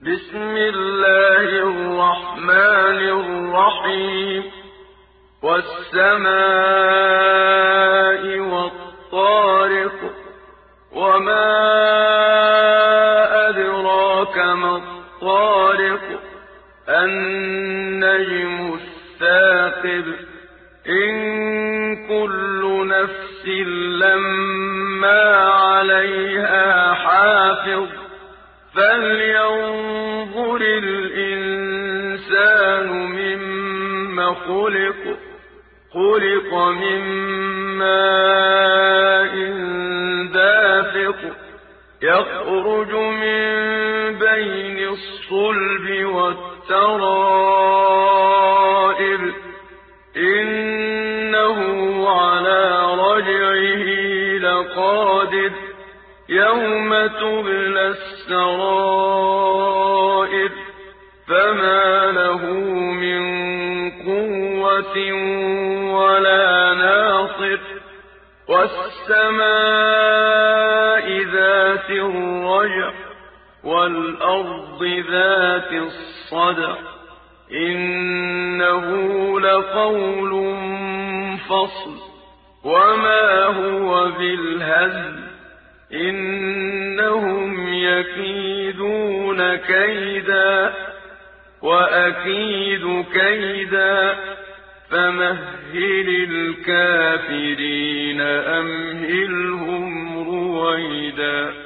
بسم الله الرحمن الرحيم والسماء والطارق وما أدراك ما الطارق النجم الثاقب إن كل نفس لما عليها حافظ فلينظر الإنسان مما خلق من ماء دافق يخرج من بين الصلب والترائب إنه على رجعه لقادر يوم تبلى السرائر فما له من قوة ولا ناصر والسماء ذات الرجع والأرض ذات الصدع إنه لقول فصل وما هو بالهزل إنهم يكيدون كيدا وأكيد كيدا فمهل الكافرين أمهلهم رويدا